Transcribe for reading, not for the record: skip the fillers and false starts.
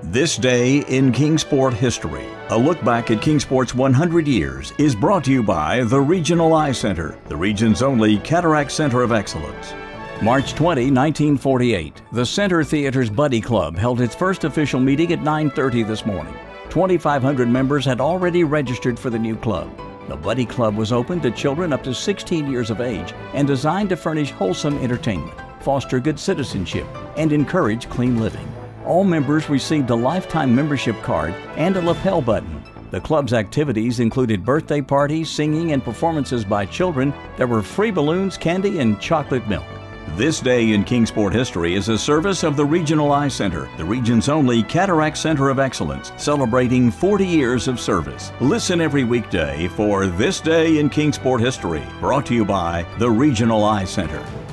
This Day in Kingsport History. A look back at Kingsport's 100 years is brought to you by the Regional Eye Center, the region's only cataract center of excellence. March 20, 1948, the Center Theater's Buddy Club held its first official meeting at 9:30 this morning. 2,500 members had already registered for the new club. The Buddy Club was open to children up to 16 years of age and designed to furnish wholesome entertainment, foster good citizenship, and encourage clean living. All members received a lifetime membership card and a lapel button. The club's activities included birthday parties, singing, and performances by children. There were free balloons, candy, and chocolate milk. This Day in Kingsport History is a service of the Regional Eye Center, the region's only cataract center of excellence, celebrating 40 years of service. Listen every weekday for This Day in Kingsport History, brought to you by the Regional Eye Center.